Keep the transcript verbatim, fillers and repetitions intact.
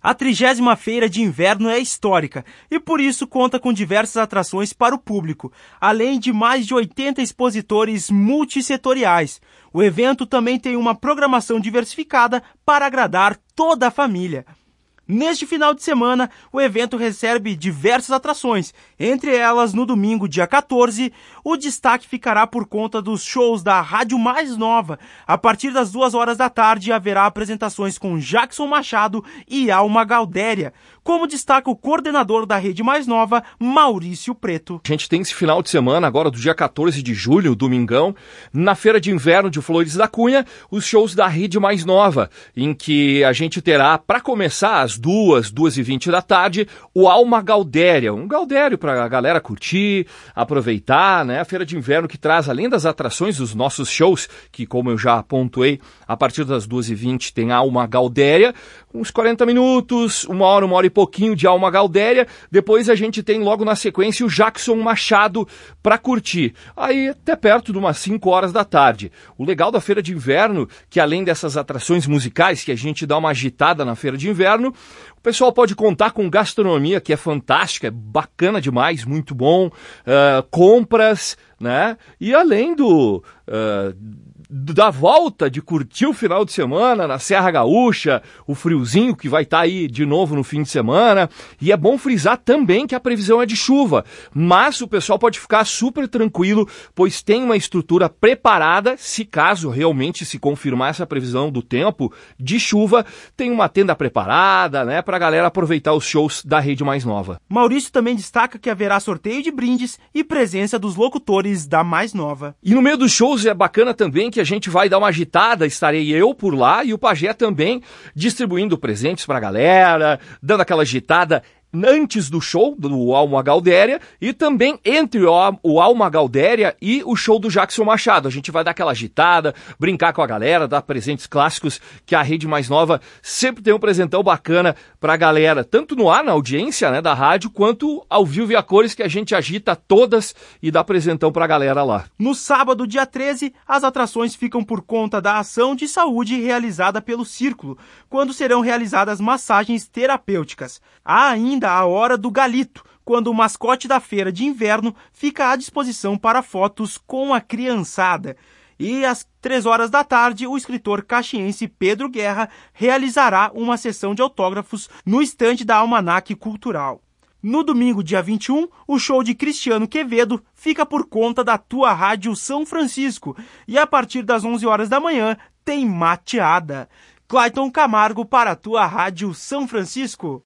A trigésima Feira de Inverno é histórica e por isso conta com diversas atrações para o público, além de mais de oitenta expositores multissetoriais. O evento também tem uma programação diversificada para agradar toda a família. Neste final de semana, o evento recebe diversas atrações. Entre elas, no domingo, dia quatorze, o destaque ficará por conta dos shows da Rádio Mais Nova. A partir das duas horas da tarde, haverá apresentações com Jackson Machado e Alma Galdéria, como destaca o coordenador da Rede Mais Nova, Maurício Preto. A gente tem esse final de semana, agora do dia quatorze de julho, domingão, na Feira de Inverno de Flores da Cunha, os shows da Rede Mais Nova, em que a gente terá, para começar, às duas, duas e vinte da tarde, o Alma Galdéria, um Galdério para a galera curtir, aproveitar, né? A Feira de Inverno que traz, além das atrações dos nossos shows, que como eu já pontuei, a partir das duas e vinte tem a Alma Galdéria, uns quarenta minutos, uma hora, uma hora e pouquinho de Alma Galdéria, depois a gente tem logo na sequência o Jackson Machado para curtir, aí até perto de umas cinco horas da tarde. O legal da Feira de Inverno, que além dessas atrações musicais, que a gente dá uma agitada na Feira de Inverno, o pessoal pode contar com gastronomia, que é fantástica, é bacana demais, muito bom, uh, compras, né? E além do... Uh, da volta de curtir o final de semana na Serra Gaúcha, o friozinho que vai estar tá aí de novo no fim de semana, e é bom frisar também que a previsão é de chuva, mas o pessoal pode ficar super tranquilo, pois tem uma estrutura preparada, se caso realmente se confirmar essa previsão do tempo de chuva, tem uma tenda preparada, né, pra galera aproveitar os shows da Rede Mais Nova. Maurício também destaca que haverá sorteio de brindes e presença dos locutores da Mais Nova. E no meio dos shows é bacana também que a gente vai dar uma agitada, estarei eu por lá e o Pajé também distribuindo presentes pra galera, dando aquela agitada antes do show do Alma Galdéria e também entre o Alma Galdéria e o show do Jackson Machado. A gente vai dar aquela agitada, brincar com a galera, dar presentes clássicos, que a Rede Mais Nova sempre tem um presentão bacana pra galera, tanto no ar, na audiência, né, da rádio, quanto ao vivo e a cores, que a gente agita todas e dá presentão pra galera lá. No sábado, dia treze, as atrações ficam por conta da ação de saúde realizada pelo Círculo, quando serão realizadas massagens terapêuticas. Há ainda a Hora do Galito, quando o mascote da Feira de Inverno fica à disposição para fotos com a criançada. E às três horas da tarde, o escritor caxiense Pedro Guerra realizará uma sessão de autógrafos no estande da Almanac Cultural. No domingo, dia vinte e um, o show de Cristiano Quevedo fica por conta da Tua Rádio São Francisco. E a partir das onze horas da manhã, tem mateada. Clayton Camargo para a Tua Rádio São Francisco.